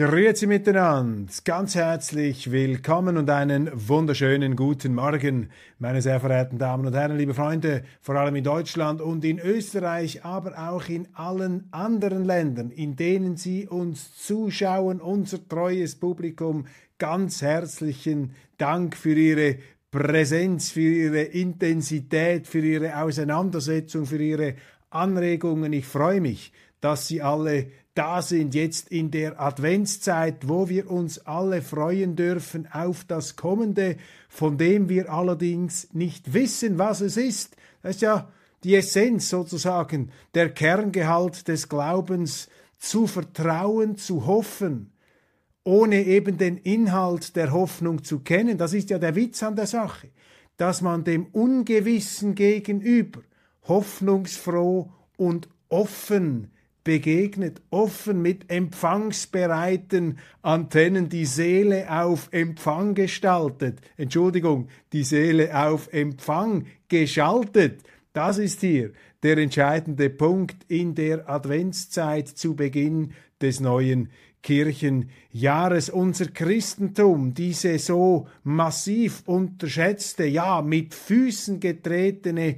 Grüezi miteinander, ganz herzlich willkommen und einen wunderschönen guten Morgen, meine sehr verehrten Damen und Herren, liebe Freunde, vor allem in Deutschland und in Österreich, aber auch in allen anderen Ländern, in denen Sie uns zuschauen, unser treues Publikum, ganz herzlichen Dank für Ihre Präsenz, für Ihre Intensität, für Ihre Auseinandersetzung, für Ihre Anregungen. Ich freue mich, dass Sie alle da sind, jetzt in der Adventszeit, wo wir uns alle freuen dürfen auf das Kommende, von dem wir allerdings nicht wissen, was es ist. Das ist ja die Essenz sozusagen, der Kerngehalt des Glaubens, zu vertrauen, zu hoffen, ohne eben den Inhalt der Hoffnung zu kennen. Das ist ja der Witz an der Sache, dass man dem Ungewissen gegenüber hoffnungsfroh und offen begegnet, offen mit empfangsbereiten Antennen, die Seele auf Empfang gestaltet. Entschuldigung, die Seele auf Empfang geschaltet. Das ist hier der entscheidende Punkt in der Adventszeit zu Beginn des neuen Kirchenjahres. Unser Christentum, diese so massiv unterschätzte, ja mit Füßen getretene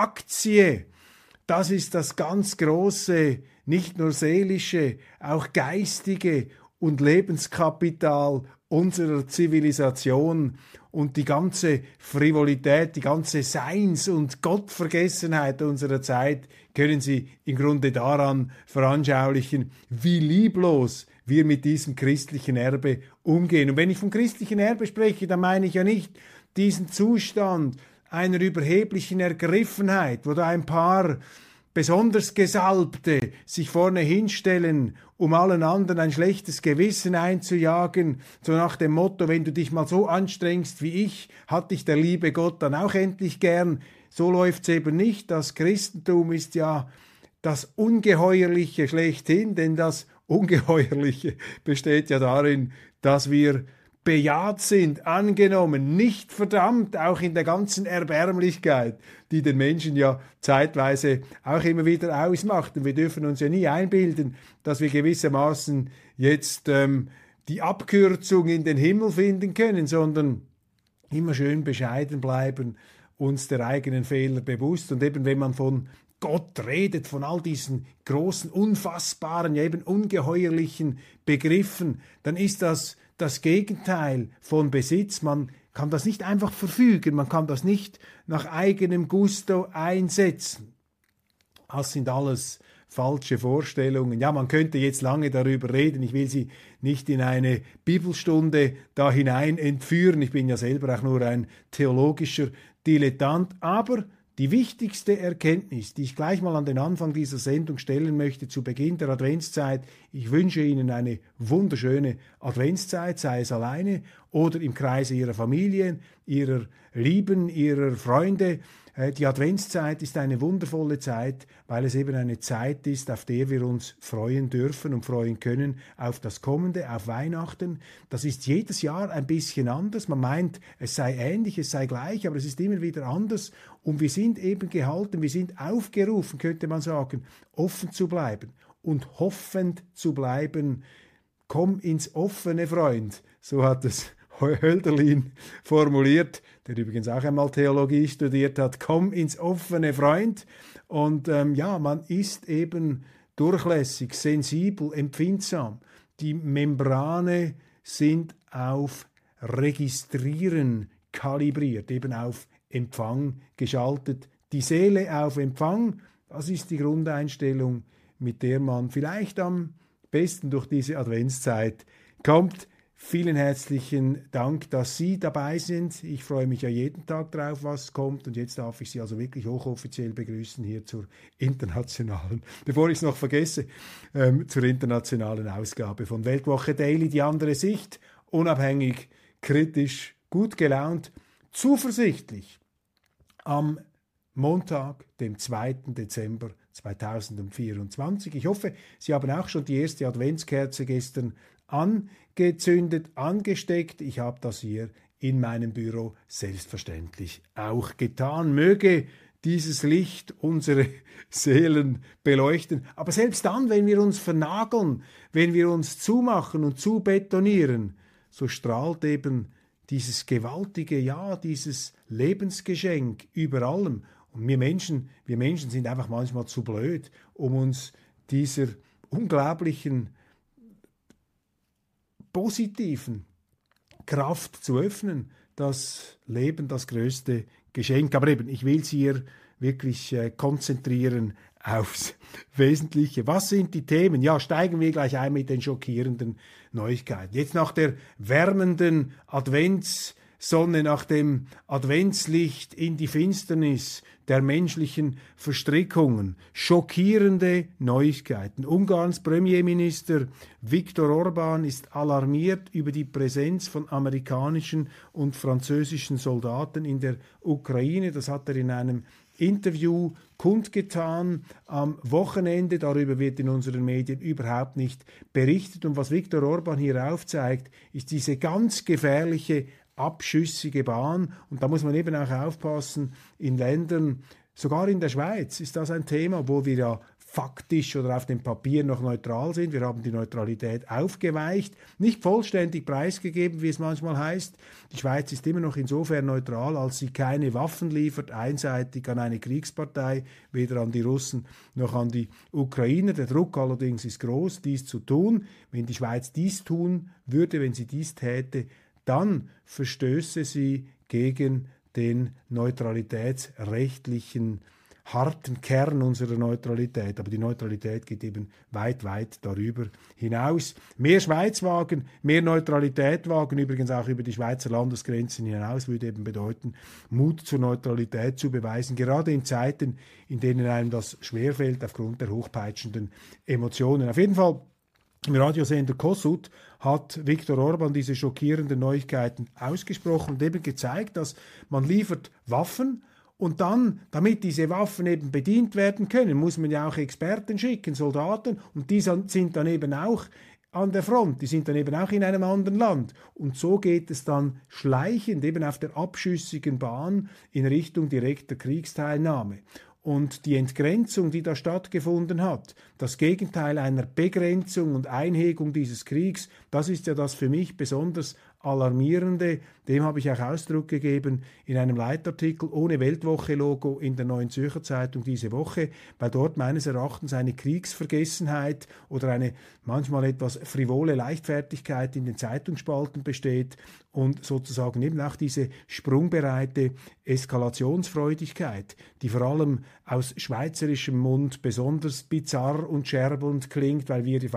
Aktie, das ist das ganz große, nicht nur seelische, auch geistige und Lebenskapital unserer Zivilisation, und die ganze Frivolität, die ganze Seins- und Gottvergessenheit unserer Zeit können Sie im Grunde daran veranschaulichen, wie lieblos wir mit diesem christlichen Erbe umgehen. Und wenn ich vom christlichen Erbe spreche, dann meine ich ja nicht diesen Zustand einer überheblichen Ergriffenheit, wo da ein paar besonders Gesalbte sich vorne hinstellen, um allen anderen ein schlechtes Gewissen einzujagen, so nach dem Motto, wenn du dich mal so anstrengst wie ich, hat dich der liebe Gott dann auch endlich gern. So läuft's eben nicht. Das Christentum ist ja das Ungeheuerliche schlechthin, denn das Ungeheuerliche besteht ja darin, dass wir bejaht sind, angenommen, nicht verdammt, auch in der ganzen Erbärmlichkeit, die den Menschen ja zeitweise auch immer wieder ausmacht. Und wir dürfen uns ja nie einbilden, dass wir gewissermaßen jetzt die Abkürzung in den Himmel finden können, sondern immer schön bescheiden bleiben, uns der eigenen Fehler bewusst. Und eben wenn man von Gott redet, von all diesen großen, unfassbaren, ja eben ungeheuerlichen Begriffen, dann ist das Gegenteil von Besitz. Man kann das nicht einfach verfügen, man kann das nicht nach eigenem Gusto einsetzen. Das sind alles falsche Vorstellungen. Ja, man könnte jetzt lange darüber reden. Ich will Sie nicht in eine Bibelstunde da hinein entführen. Ich bin ja selber auch nur ein theologischer Dilettant, aber die wichtigste Erkenntnis, die ich gleich mal an den Anfang dieser Sendung stellen möchte, zu Beginn der Adventszeit: Ich wünsche Ihnen eine wunderschöne Adventszeit, sei es alleine oder im Kreise Ihrer Familien, Ihrer Lieben, Ihrer Freunde. Die Adventszeit ist eine wundervolle Zeit, weil es eben eine Zeit ist, auf der wir uns freuen dürfen und freuen können auf das Kommende, auf Weihnachten. Das ist jedes Jahr ein bisschen anders. Man meint, es sei ähnlich, es sei gleich, aber es ist immer wieder anders. Und wir sind eben gehalten, wir sind aufgerufen, könnte man sagen, offen zu bleiben und hoffend zu bleiben. Komm ins Offene, Freund, so hat es Hölderlin formuliert, der übrigens auch einmal Theologie studiert hat. Komm ins Offene, Freund. Und ja, man ist eben durchlässig, sensibel, empfindsam. Die Membrane sind auf Registrieren kalibriert, eben auf Empfang geschaltet. Die Seele auf Empfang, das ist die Grundeinstellung, mit der man vielleicht am besten durch diese Adventszeit kommt. Vielen herzlichen Dank, dass Sie dabei sind. Ich freue mich ja jeden Tag drauf, was kommt. Und jetzt darf ich Sie also wirklich hochoffiziell begrüßen hier zur internationalen, bevor ich es noch vergesse, zur internationalen Ausgabe von Weltwoche Daily. Die andere Sicht, unabhängig, kritisch, gut gelaunt, zuversichtlich. Am Montag, dem 2. Dezember 2024. Ich hoffe, Sie haben auch schon die erste Adventskerze gestern angezündet, angesteckt. Ich habe das hier in meinem Büro selbstverständlich auch getan. Möge dieses Licht unsere Seelen beleuchten. Aber selbst dann, wenn wir uns vernageln, wenn wir uns zumachen und zubetonieren, so strahlt eben dieses gewaltige, ja, dieses Lebensgeschenk über allem. Und wir Menschen sind einfach manchmal zu blöd, um uns dieser unglaublichen, positiven Kraft zu öffnen. Das Leben, das größte Geschenk. Aber eben, ich will es hier wirklich konzentrieren aufs Wesentliche. Was sind die Themen? Ja, steigen wir gleich ein mit den schockierenden Neuigkeiten. Jetzt nach der wärmenden Adventssonne, nach dem Adventslicht in die Finsternis der menschlichen Verstrickungen. Schockierende Neuigkeiten. Ungarns Premierminister Viktor Orbán ist alarmiert über die Präsenz von amerikanischen und französischen Soldaten in der Ukraine. Das hat er in einem Interview kundgetan am Wochenende. Darüber wird in unseren Medien überhaupt nicht berichtet. Und was Viktor Orbán hier aufzeigt, ist diese ganz gefährliche abschüssige Bahn. Und da muss man eben auch aufpassen, in Ländern, sogar in der Schweiz ist das ein Thema, wo wir ja faktisch oder auf dem Papier noch neutral sind. Wir haben die Neutralität aufgeweicht, nicht vollständig preisgegeben, wie es manchmal heißt. Die Schweiz ist immer noch insofern neutral, als sie keine Waffen liefert, einseitig an eine Kriegspartei, weder an die Russen noch an die Ukrainer. Der Druck allerdings ist groß, dies zu tun. Wenn die Schweiz dies tun würde, wenn sie dies täte, dann verstöße sie gegen den neutralitätsrechtlichen harten Kern unserer Neutralität. Aber die Neutralität geht eben weit, weit darüber hinaus. Mehr Schweiz wagen, mehr Neutralität wagen, übrigens auch über die Schweizer Landesgrenzen hinaus, würde eben bedeuten, Mut zur Neutralität zu beweisen, gerade in Zeiten, in denen einem das schwerfällt aufgrund der hochpeitschenden Emotionen. Auf jeden Fall im Radiosender Kossuth hat Viktor Orbán diese schockierenden Neuigkeiten ausgesprochen und eben gezeigt, dass man liefert Waffen und dann, damit diese Waffen eben bedient werden können, muss man ja auch Experten schicken, Soldaten, und die sind dann eben auch an der Front, die sind dann eben auch in einem anderen Land. Und so geht es dann schleichend eben auf der abschüssigen Bahn in Richtung direkter Kriegsteilnahme. Und die Entgrenzung, die da stattgefunden hat, das Gegenteil einer Begrenzung und Einhegung dieses Kriegs, das ist ja das für mich besonders Alarmierende. Dem habe ich auch Ausdruck gegeben in einem Leitartikel ohne Weltwoche-Logo in der Neuen Zürcher Zeitung diese Woche, weil dort meines Erachtens eine Kriegsvergessenheit oder eine manchmal etwas frivole Leichtfertigkeit in den Zeitungsspalten besteht und sozusagen eben auch diese sprungbereite Eskalationsfreudigkeit, die vor allem aus schweizerischem Mund besonders bizarr und scherbelnd klingt, weil wir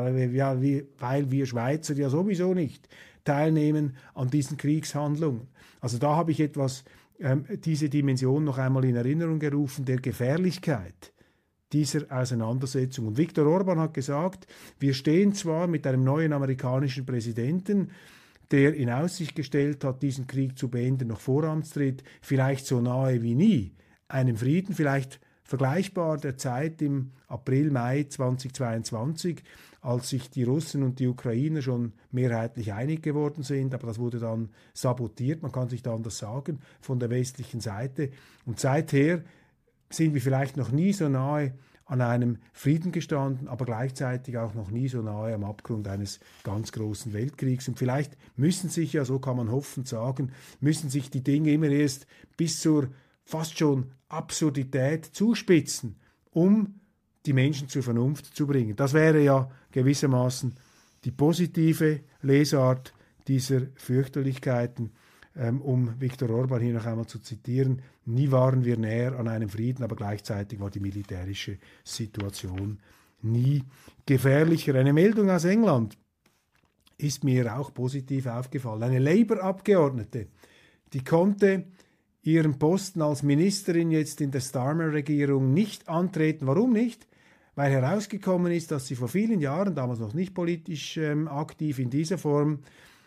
Schweizer ja sowieso nicht teilnehmen an diesen Kriegshandlungen. Also da habe ich diese Dimension noch einmal in Erinnerung gerufen, der Gefährlichkeit dieser Auseinandersetzung. Und Viktor Orbán hat gesagt, wir stehen zwar mit einem neuen amerikanischen Präsidenten, der in Aussicht gestellt hat, diesen Krieg zu beenden, noch vor Amtstritt, vielleicht so nahe wie nie einem Frieden, vielleicht vergleichbar der Zeit im April, Mai 2022, als sich die Russen und die Ukrainer schon mehrheitlich einig geworden sind, aber das wurde dann sabotiert, man kann sich da anders sagen, von der westlichen Seite. Und seither sind wir vielleicht noch nie so nahe an einem Frieden gestanden, aber gleichzeitig auch noch nie so nahe am Abgrund eines ganz großen Weltkriegs. Und vielleicht müssen sich ja, so kann man hoffend sagen, müssen sich die Dinge immer erst bis zur fast schon Absurdität zuspitzen, um die Menschen zur Vernunft zu bringen. Das wäre ja gewissermaßen die positive Lesart dieser Fürchterlichkeiten, um Viktor Orbán hier noch einmal zu zitieren. Nie waren wir näher an einem Frieden, aber gleichzeitig war die militärische Situation nie gefährlicher. Eine Meldung aus England ist mir auch positiv aufgefallen. Eine Labour-Abgeordnete, die konnte ihren Posten als Ministerin jetzt in der Starmer-Regierung nicht antreten. Warum nicht? Weil herausgekommen ist, dass sie vor vielen Jahren, damals noch nicht politisch aktiv in dieser Form,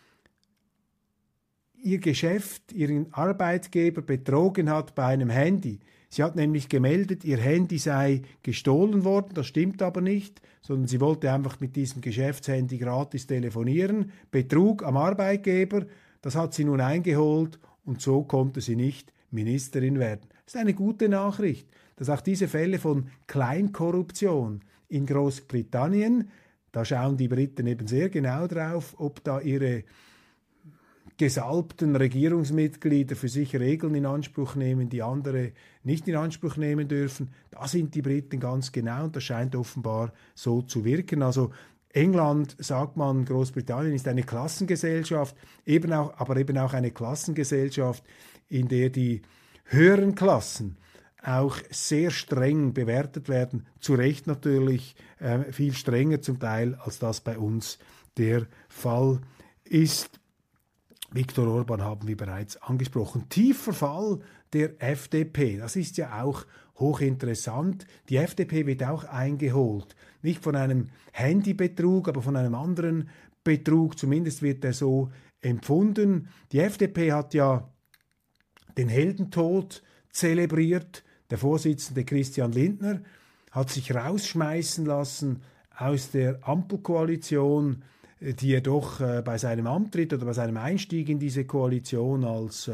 ihr Geschäft, ihren Arbeitgeber betrogen hat bei einem Handy. Sie hat nämlich gemeldet, ihr Handy sei gestohlen worden, das stimmt aber nicht, sondern sie wollte einfach mit diesem Geschäftshandy gratis telefonieren. Betrug am Arbeitgeber, das hat sie nun eingeholt und so konnte sie nicht Ministerin werden. Das ist eine gute Nachricht, dass auch diese Fälle von Kleinkorruption in Großbritannien, da schauen die Briten eben sehr genau drauf, ob da ihre gesalbten Regierungsmitglieder für sich Regeln in Anspruch nehmen, die andere nicht in Anspruch nehmen dürfen. Da sind die Briten ganz genau und das scheint offenbar so zu wirken. Also England, sagt man, Großbritannien ist eine Klassengesellschaft, aber eben auch eine Klassengesellschaft, in der die höheren Klassen auch sehr streng bewertet werden, zu Recht natürlich, viel strenger zum Teil, als das bei uns der Fall ist. Viktor Orban haben wir bereits angesprochen. Tiefer Fall der FDP, das ist ja auch hochinteressant. Die FDP wird auch eingeholt, nicht von einem Handybetrug, aber von einem anderen Betrug, zumindest wird er so empfunden. Die FDP hat ja den Heldentod zelebriert. Der Vorsitzende Christian Lindner hat sich rausschmeißen lassen aus der Ampelkoalition, die er doch bei seinem Antritt oder bei seinem Einstieg in diese Koalition als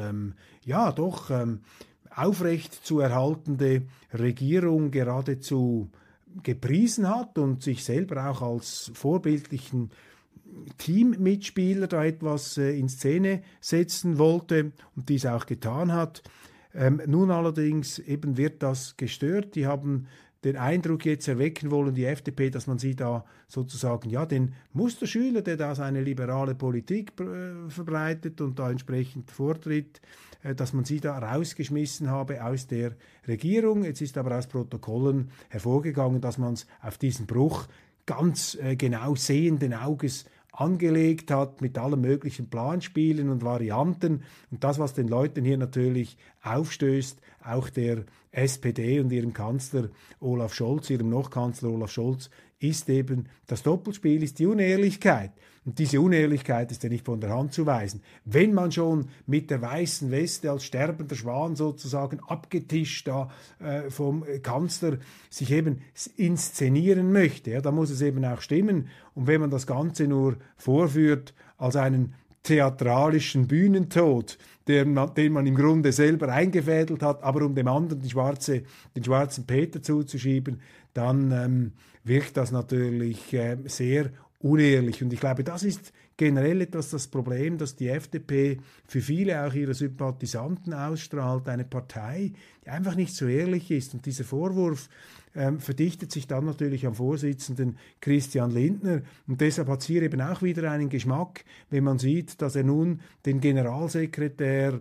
aufrecht zu erhaltende Regierung geradezu gepriesen hat und sich selber auch als vorbildlichen Teammitspieler da etwas in Szene setzen wollte und dies auch getan hat. Nun allerdings eben wird das gestört. Die haben den Eindruck jetzt erwecken wollen, die FDP, dass man sie da sozusagen, ja, den Musterschüler, der da seine liberale Politik verbreitet und da entsprechend vortritt, dass man sie da rausgeschmissen habe aus der Regierung. Jetzt ist aber aus Protokollen hervorgegangen, dass man es auf diesen Bruch ganz genau sehenden Auges angelegt hat mit allen möglichen Planspielen und Varianten. Und das, was den Leuten hier natürlich aufstößt, auch der SPD und ihrem Kanzler Olaf Scholz, ihrem Noch-Kanzler Olaf Scholz, ist eben das Doppelspiel, ist die Unehrlichkeit. Und diese Unehrlichkeit ist ja nicht von der Hand zu weisen. Wenn man schon mit der weißen Weste als sterbender Schwan sozusagen abgetischt da vom Kanzler sich eben inszenieren möchte, ja, dann muss es eben auch stimmen. Und wenn man das Ganze nur vorführt als einen theatralischen Bühnentod, den man im Grunde selber eingefädelt hat, aber um dem anderen den schwarzen Peter zuzuschieben, dann wirkt das natürlich sehr unehrlich. Und ich glaube, das ist generell etwas das Problem, dass die FDP für viele auch ihrer Sympathisanten ausstrahlt, eine Partei, die einfach nicht so ehrlich ist. Und dieser Vorwurf verdichtet sich dann natürlich am Vorsitzenden Christian Lindner. Und deshalb hat es hier eben auch wieder einen Geschmack, wenn man sieht, dass er nun den Generalsekretär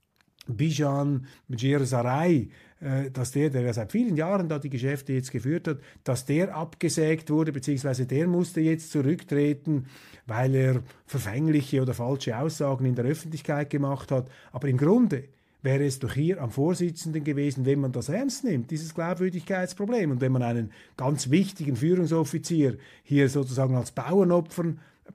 Bijan Sarai, dass der ja seit vielen Jahren da die Geschäfte jetzt geführt hat, dass der abgesägt wurde, beziehungsweise der musste jetzt zurücktreten, weil er verfängliche oder falsche Aussagen in der Öffentlichkeit gemacht hat. Aber im Grunde wäre es doch hier am Vorsitzenden gewesen, wenn man das ernst nimmt, dieses Glaubwürdigkeitsproblem. Und wenn man einen ganz wichtigen Führungsoffizier hier sozusagen als Bauernopfer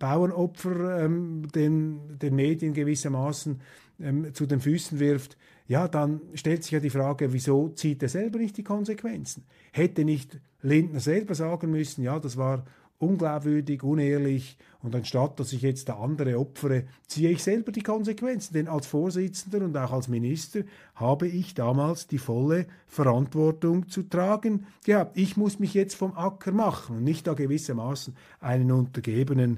den Medien gewissermaßen zu den Füßen wirft, ja, dann stellt sich ja die Frage, wieso zieht er selber nicht die Konsequenzen? Hätte nicht Lindner selber sagen müssen, ja, das war unglaubwürdig, unehrlich, und anstatt, dass ich jetzt da andere opfere, ziehe ich selber die Konsequenzen. Denn als Vorsitzender und auch als Minister habe ich damals die volle Verantwortung zu tragen gehabt. Ich muss mich jetzt vom Acker machen und nicht da gewissermaßen einen Untergebenen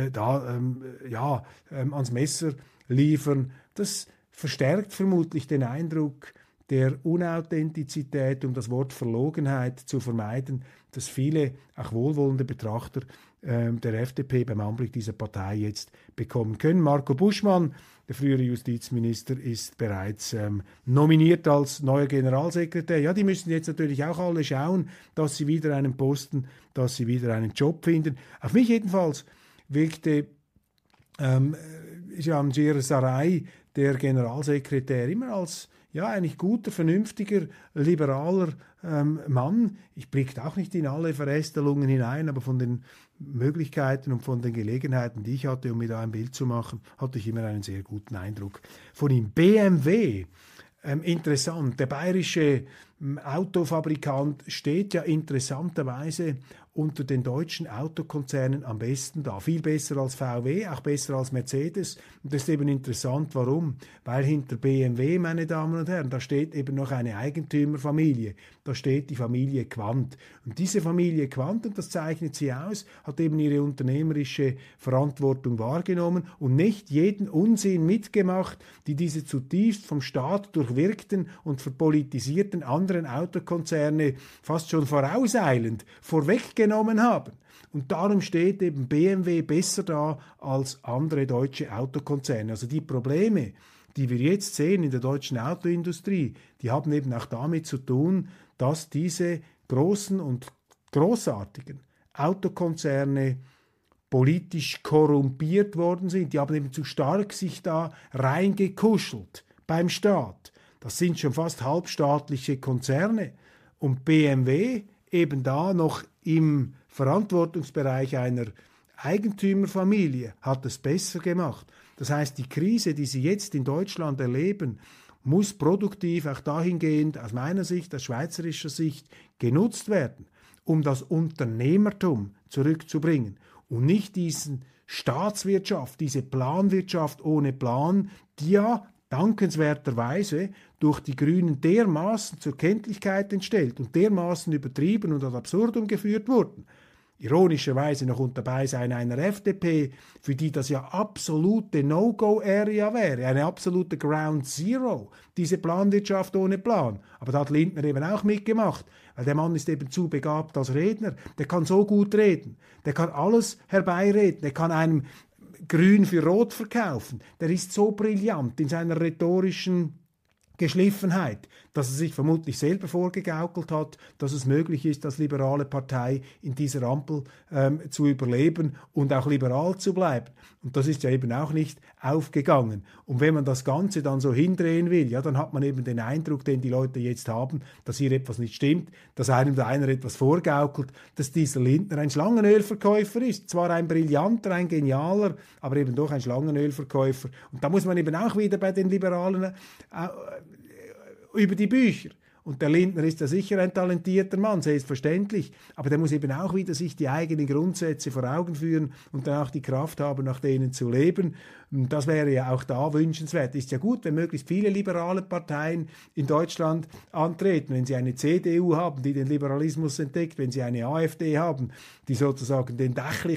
ans Messer liefern. Das verstärkt vermutlich den Eindruck der Unauthentizität, um das Wort Verlogenheit zu vermeiden, dass viele, auch wohlwollende Betrachter der FDP beim Anblick dieser Partei jetzt bekommen können. Marco Buschmann, der frühere Justizminister, ist bereits nominiert als neuer Generalsekretär. Ja, die müssen jetzt natürlich auch alle schauen, dass sie wieder einen Posten, dass sie wieder einen Job finden. Auf mich jedenfalls wirkte Janjir Sarai, der Generalsekretär, immer als eigentlich guter, vernünftiger, liberaler Mann. Ich blickte auch nicht in alle Verästelungen hinein, aber von den Möglichkeiten und von den Gelegenheiten, die ich hatte, um mir da ein Bild zu machen, hatte ich immer einen sehr guten Eindruck von ihm. BMW, interessant, der bayerische Autofabrikant steht ja interessanterweise unter den deutschen Autokonzernen am besten da. Viel besser als VW, auch besser als Mercedes. Und das ist eben interessant, warum? Weil hinter BMW, meine Damen und Herren, da steht eben noch eine Eigentümerfamilie. Da steht die Familie Quandt. Und diese Familie Quandt, und das zeichnet sie aus, hat eben ihre unternehmerische Verantwortung wahrgenommen und nicht jeden Unsinn mitgemacht, die diese zutiefst vom Staat durchwirkten und verpolitisierten anderen Autokonzerne fast schon vorauseilend vorweggenommen haben. Und darum steht eben BMW besser da als andere deutsche Autokonzerne. Also die Probleme, die wir jetzt sehen in der deutschen Autoindustrie, die haben eben auch damit zu tun, dass diese großen und großartigen Autokonzerne politisch korrumpiert worden sind. Die haben eben zu stark sich da reingekuschelt beim Staat. Das sind schon fast halbstaatliche Konzerne. Und BMW eben da noch im Verantwortungsbereich einer Eigentümerfamilie hat es besser gemacht. Das heißt, die Krise, die Sie jetzt in Deutschland erleben, muss produktiv auch dahingehend, aus meiner Sicht, aus schweizerischer Sicht, genutzt werden, um das Unternehmertum zurückzubringen und nicht diesen Staatswirtschaft, diese Planwirtschaft ohne Plan, die ja dankenswerterweise durch die Grünen dermaßen zur Kenntlichkeit entstellt und dermaßen übertrieben und ad absurdum geführt wurden. Ironischerweise noch unter Beisein einer FDP, für die das ja absolute No-Go-Area wäre, eine absolute Ground Zero, diese Planwirtschaft ohne Plan. Aber da hat Lindner eben auch mitgemacht, weil der Mann ist eben zu begabt als Redner. Der kann so gut reden, der kann alles herbeireden, der kann einem Grün für Rot verkaufen. Der ist so brillant in seiner rhetorischen Geschliffenheit, dass er sich vermutlich selber vorgegaukelt hat, dass es möglich ist, als liberale Partei in dieser Ampel zu überleben und auch liberal zu bleiben. Und das ist ja eben auch nicht aufgegangen. Und wenn man das Ganze dann so hindrehen will, ja, dann hat man eben den Eindruck, den die Leute jetzt haben, dass hier etwas nicht stimmt, dass einem da einer etwas vorgaukelt, dass dieser Lindner ein Schlangenölverkäufer ist. Zwar ein brillanter, ein genialer, aber eben doch ein Schlangenölverkäufer. Und da muss man eben auch wieder bei den Liberalen über die Bücher. Und der Lindner ist ja sicher ein talentierter Mann, selbstverständlich. Aber der muss eben auch wieder sich die eigenen Grundsätze vor Augen führen und dann auch die Kraft haben, nach denen zu leben. Und das wäre ja auch da wünschenswert. Ist ja gut, wenn möglichst viele liberale Parteien in Deutschland antreten. Wenn Sie eine CDU haben, die den Liberalismus entdeckt, wenn Sie eine AfD haben, die sozusagen den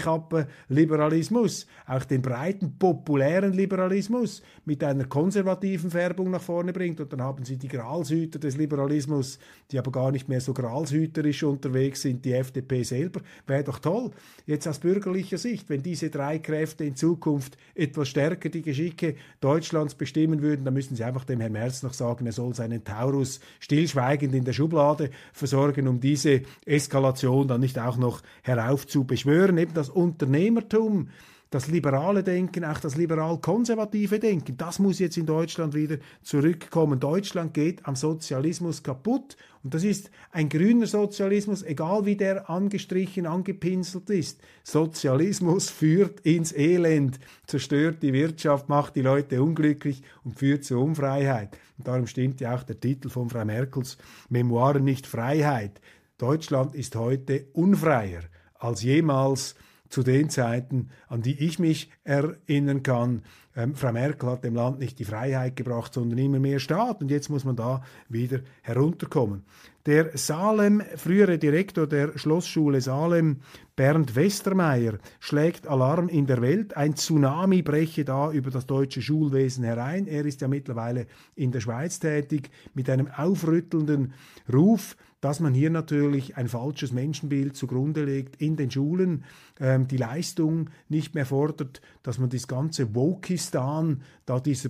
Dächlichappe-Liberalismus, auch den breiten, populären Liberalismus mit einer konservativen Färbung nach vorne bringt. Und dann haben Sie die Gralshüter des Liberalismus, die aber gar nicht mehr so gralshüterisch unterwegs sind, die FDP selber. Wäre doch toll, jetzt aus bürgerlicher Sicht, wenn diese drei Kräfte in Zukunft etwas stärker die Geschicke Deutschlands bestimmen würden, dann müssen Sie einfach dem Herrn Merz noch sagen, er soll seinen Taurus stillschweigend in der Schublade versorgen, um diese Eskalation dann nicht auch noch heraufzubeschwören. Eben das Unternehmertum, das liberale Denken, auch das liberal-konservative Denken, das muss jetzt in Deutschland wieder zurückkommen. Deutschland geht am Sozialismus kaputt und das ist ein grüner Sozialismus, egal wie der angestrichen, angepinselt ist. Sozialismus führt ins Elend, zerstört die Wirtschaft, macht die Leute unglücklich und führt zur Unfreiheit. Und darum stimmt ja auch der Titel von Frau Merkels Memoiren nicht Freiheit. Deutschland ist heute unfreier als jemals zu den Zeiten, an die ich mich erinnern kann. Frau Merkel hat dem Land nicht die Freiheit gebracht, sondern immer mehr Staat. Und jetzt muss man da wieder herunterkommen. Der frühere Direktor der Schlossschule Salem, Bernd Westermeier, schlägt Alarm in der Welt. Ein Tsunami breche da über das deutsche Schulwesen herein. Er ist ja mittlerweile in der Schweiz tätig mit einem aufrüttelnden Ruf, dass man hier natürlich ein falsches Menschenbild zugrunde legt in den Schulen, die Leistung nicht mehr fordert, dass man das ganze Wokistan, da diese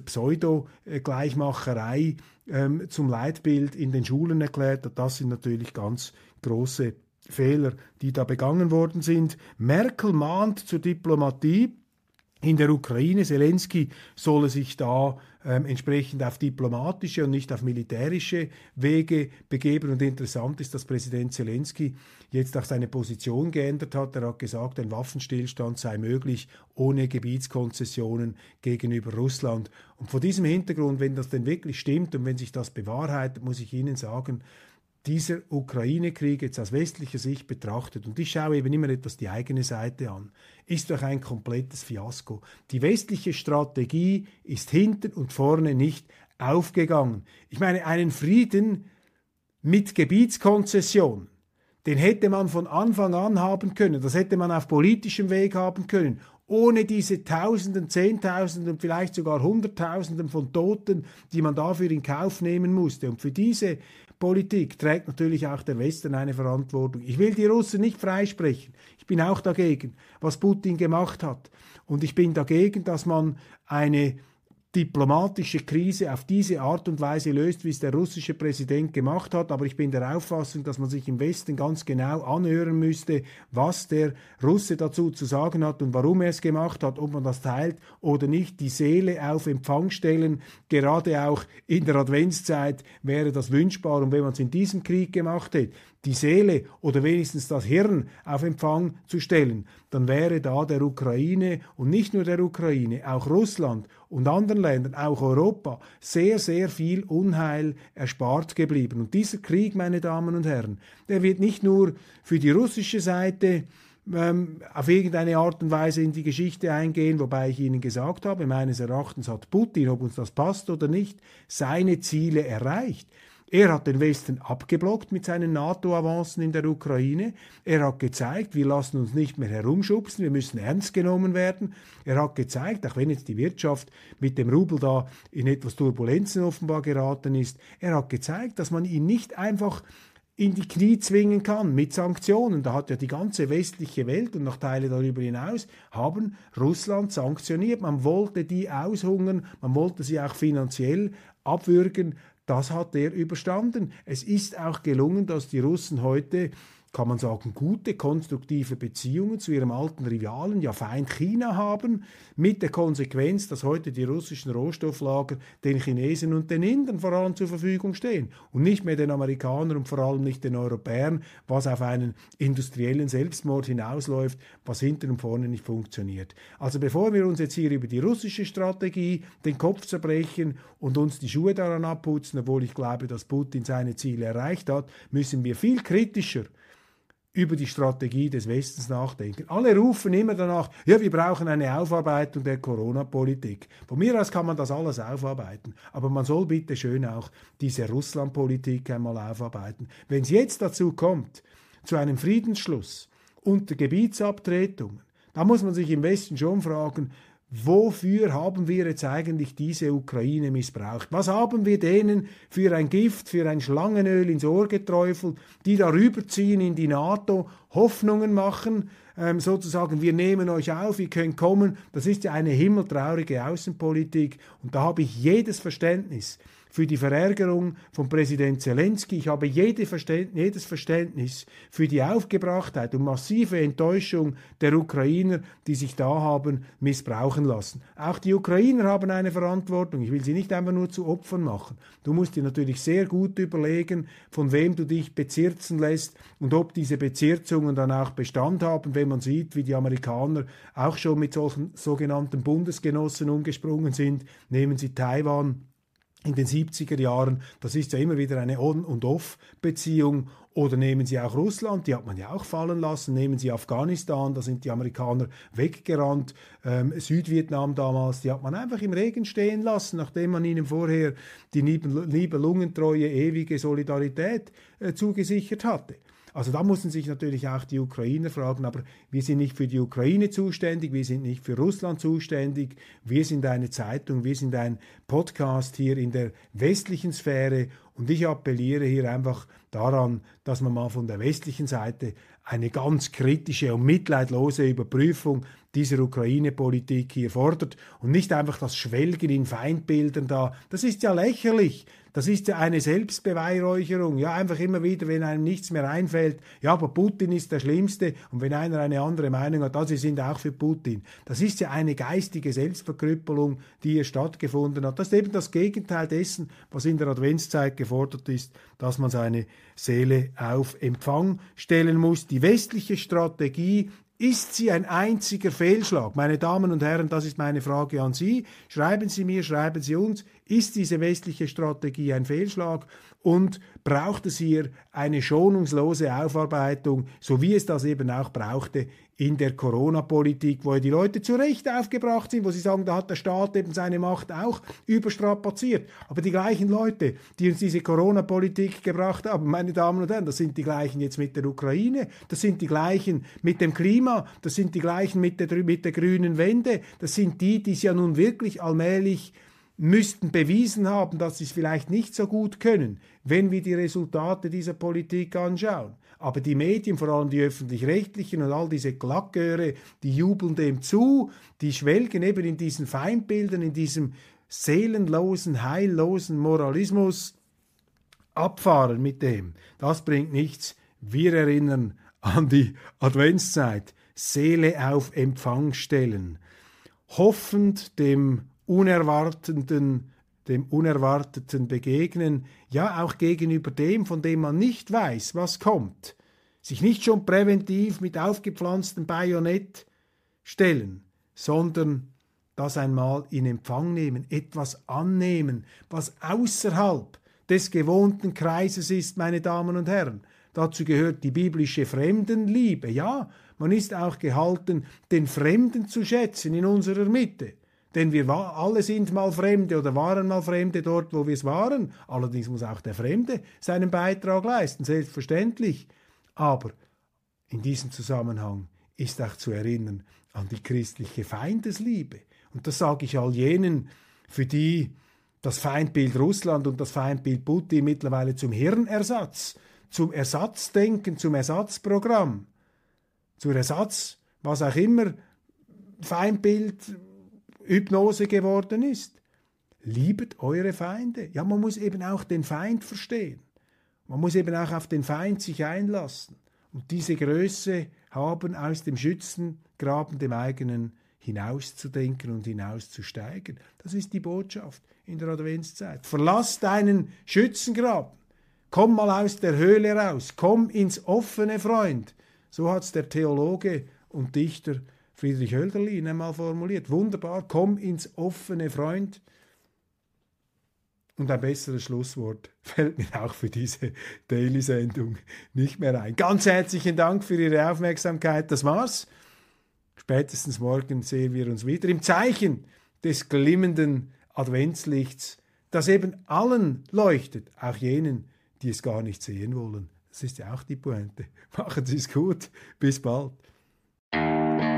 Pseudo-Gleichmacherei zum Leitbild in den Schulen erklärt hat. Das sind natürlich ganz große Fehler, die da begangen worden sind. Merkel mahnt zur Diplomatie in der Ukraine. Zelensky solle sich da entsprechend auf diplomatische und nicht auf militärische Wege begeben. Und interessant ist, dass Präsident Zelensky jetzt auch seine Position geändert hat. Er hat gesagt, ein Waffenstillstand sei möglich ohne Gebietskonzessionen gegenüber Russland. Und vor diesem Hintergrund, wenn das denn wirklich stimmt und wenn sich das bewahrheitet, muss ich Ihnen sagen, dieser Ukraine-Krieg jetzt aus westlicher Sicht betrachtet, und ich schaue eben immer etwas die eigene Seite an, ist doch ein komplettes Fiasko. Die westliche Strategie ist hinten und vorne nicht aufgegangen. Ich meine, einen Frieden mit Gebietskonzession, den hätte man von Anfang an haben können, das hätte man auf politischem Weg haben können, ohne diese Tausenden, Zehntausenden, vielleicht sogar Hunderttausenden von Toten, die man dafür in Kauf nehmen musste. Und für diese Politik trägt natürlich auch der Westen eine Verantwortung. Ich will die Russen nicht freisprechen. Ich bin auch dagegen, was Putin gemacht hat. Und ich bin dagegen, dass man eine diplomatische Krise auf diese Art und Weise löst, wie es der russische Präsident gemacht hat. Aber ich bin der Auffassung, dass man sich im Westen ganz genau anhören müsste, was der Russe dazu zu sagen hat und warum er es gemacht hat, ob man das teilt oder nicht. Die Seele auf Empfang stellen, gerade auch in der Adventszeit, wäre das wünschbar. Und wenn man es in diesem Krieg gemacht hätte, die Seele oder wenigstens das Hirn auf Empfang zu stellen, dann wäre da der Ukraine und nicht nur der Ukraine, auch Russland und anderen Ländern, auch Europa, sehr, sehr viel Unheil erspart geblieben. Und dieser Krieg, meine Damen und Herren, der wird nicht nur für die russische Seite auf irgendeine Art und Weise in die Geschichte eingehen, wobei ich Ihnen gesagt habe, meines Erachtens hat Putin, ob uns das passt oder nicht, seine Ziele erreicht. Er hat den Westen abgeblockt mit seinen NATO-Avancen in der Ukraine. Er hat gezeigt, wir lassen uns nicht mehr herumschubsen, wir müssen ernst genommen werden. Er hat gezeigt, auch wenn jetzt die Wirtschaft mit dem Rubel da in etwas Turbulenzen offenbar geraten ist, er hat gezeigt, dass man ihn nicht einfach in die Knie zwingen kann mit Sanktionen. Da hat ja die ganze westliche Welt und noch Teile darüber hinaus haben Russland sanktioniert. Man wollte die aushungern, man wollte sie auch finanziell abwürgen. Das hat er überstanden. Es ist auch gelungen, dass die Russen heute, kann man sagen, gute, konstruktive Beziehungen zu ihrem alten Rivalen, ja Feind China haben, mit der Konsequenz, dass heute die russischen Rohstofflager den Chinesen und den Indern vor allem zur Verfügung stehen und nicht mehr den Amerikanern und vor allem nicht den Europäern, was auf einen industriellen Selbstmord hinausläuft, was hinten und vorne nicht funktioniert. Also bevor wir uns jetzt hier über die russische Strategie den Kopf zerbrechen und uns die Schuhe daran abputzen, obwohl ich glaube, dass Putin seine Ziele erreicht hat, müssen wir viel kritischer über die Strategie des Westens nachdenken. Alle rufen immer danach, ja, wir brauchen eine Aufarbeitung der Corona-Politik. Von mir aus kann man das alles aufarbeiten, aber man soll bitte schön auch diese Russland-Politik einmal aufarbeiten. Wenn es jetzt dazu kommt, zu einem Friedensschluss unter Gebietsabtretungen, da muss man sich im Westen schon fragen, wofür haben wir jetzt eigentlich diese Ukraine missbraucht? Was haben wir denen für ein Gift, für ein Schlangenöl ins Ohr geträufelt, die darüber ziehen in die NATO, Hoffnungen machen, sozusagen, wir nehmen euch auf, ihr könnt kommen. Das ist ja eine himmeltraurige Außenpolitik und da habe ich jedes Verständnis für die Verärgerung von Präsident Zelensky. Ich habe jedes Verständnis für die Aufgebrachtheit und massive Enttäuschung der Ukrainer, die sich da haben missbrauchen lassen. Auch die Ukrainer haben eine Verantwortung. Ich will sie nicht einfach nur zu Opfern machen. Du musst dir natürlich sehr gut überlegen, von wem du dich bezirzen lässt und ob diese Bezirzungen dann auch Bestand haben, wenn man sieht, wie die Amerikaner auch schon mit solchen sogenannten Bundesgenossen umgesprungen sind. Nehmen Sie Taiwan in den 70er Jahren, das ist ja immer wieder eine On- und Off-Beziehung. Oder nehmen Sie auch Russland, die hat man ja auch fallen lassen. Nehmen Sie Afghanistan, da sind die Amerikaner weggerannt. Südvietnam damals, die hat man einfach im Regen stehen lassen, nachdem man ihnen vorher die nibelungentreue, ewige Solidarität zugesichert hatte. Also da müssen sich natürlich auch die Ukrainer fragen, aber wir sind nicht für die Ukraine zuständig, wir sind nicht für Russland zuständig, wir sind eine Zeitung, wir sind ein Podcast hier in der westlichen Sphäre und ich appelliere hier einfach daran, dass man mal von der westlichen Seite eine ganz kritische und mitleidlose Überprüfung dieser Ukraine-Politik hier fordert und nicht einfach das Schwelgen in Feindbildern da. Das ist ja lächerlich. Das ist ja eine Selbstbeweihräucherung. Ja, einfach immer wieder, wenn einem nichts mehr einfällt. Ja, aber Putin ist der Schlimmste. Und wenn einer eine andere Meinung hat, sie sind auch für Putin. Das ist ja eine geistige Selbstverkrüppelung, die hier stattgefunden hat. Das ist eben das Gegenteil dessen, was in der Adventszeit gefordert ist, dass man seine Seele auf Empfang stellen muss. Die westliche Strategie, ist sie ein einziger Fehlschlag? Meine Damen und Herren, das ist meine Frage an Sie. Schreiben Sie mir, schreiben Sie uns, ist diese westliche Strategie ein Fehlschlag? Und braucht es hier eine schonungslose Aufarbeitung, so wie es das eben auch brauchte in der Corona-Politik, wo ja die Leute zu Recht aufgebracht sind, wo sie sagen, da hat der Staat eben seine Macht auch überstrapaziert. Aber die gleichen Leute, die uns diese Corona-Politik gebracht haben, meine Damen und Herren, das sind die gleichen jetzt mit der Ukraine, das sind die gleichen mit dem Klima, das sind die gleichen mit der grünen Wende, das sind die, die es ja nun wirklich allmählich müssten bewiesen haben, dass sie es vielleicht nicht so gut können, wenn wir die Resultate dieser Politik anschauen. Aber die Medien, vor allem die Öffentlich-Rechtlichen und all diese Glacköre, die jubeln dem zu, die schwelgen eben in diesen Feindbildern, in diesem seelenlosen, heillosen Moralismus. Abfahren mit dem, das bringt nichts. Wir erinnern an die Adventszeit. Seele auf Empfang stellen. Hoffend dem Unerwarteten begegnen, ja auch gegenüber dem, von dem man nicht weiß, was kommt. Sich nicht schon präventiv mit aufgepflanztem Bajonett stellen, sondern das einmal in Empfang nehmen, etwas annehmen, was außerhalb des gewohnten Kreises ist, meine Damen und Herren. Dazu gehört die biblische Fremdenliebe. Ja, man ist auch gehalten, den Fremden zu schätzen in unserer Mitte. Denn wir alle sind mal Fremde oder waren mal Fremde dort, wo wir es waren. Allerdings muss auch der Fremde seinen Beitrag leisten, selbstverständlich. Aber in diesem Zusammenhang ist auch zu erinnern an die christliche Feindesliebe. Und das sage ich all jenen, für die das Feindbild Russland und das Feindbild Putin mittlerweile zum Hirnersatz, zum Ersatzdenken, zum Ersatzprogramm, zur Ersatz, was auch immer, Feindbild Hypnose geworden ist. Liebet eure Feinde. Ja, man muss eben auch den Feind verstehen. Man muss eben auch auf den Feind sich einlassen und diese Größe haben, aus dem Schützengraben, dem eigenen, hinauszudenken und hinauszusteigen. Das ist die Botschaft in der Adventszeit. Verlass deinen Schützengraben. Komm mal aus der Höhle raus. Komm ins offene, Freund. So hat es der Theologe und Dichter Friedrich Hölderlin einmal formuliert. Wunderbar, komm ins offene, Freund. Und ein besseres Schlusswort fällt mir auch für diese Daily-Sendung nicht mehr ein. Ganz herzlichen Dank für Ihre Aufmerksamkeit. Das war's. Spätestens morgen sehen wir uns wieder im Zeichen des glimmenden Adventslichts, das eben allen leuchtet, auch jenen, die es gar nicht sehen wollen. Das ist ja auch die Pointe. Machen Sie es gut. Bis bald.